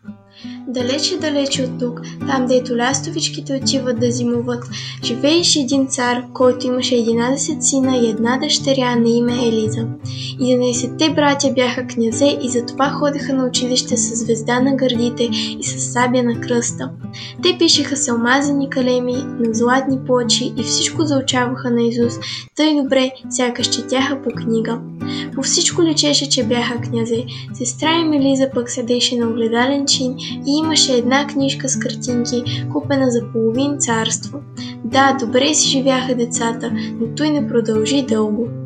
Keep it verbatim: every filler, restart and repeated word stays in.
Далече-далече от тук, там дето лястовичките отиват да зимуват, живееше един цар, който имаше единадесет сина и една дъщеря на име Елиза. Единадесетте братя бяха князе и затова ходеха на училище с звезда на гърдите и с сабя на кръста. Те пишеха с алмазени калеми на златни плочи и всичко заучаваха наизуст, тъй добре, сякаш четяха по книга. По всичко личеше, че бяха князе. Сестра им Елиза пък седеше на огледален чин и имаше една книжка с картинки, купена за половин царство. Да, добре си живяха децата, но той не продължи дълго.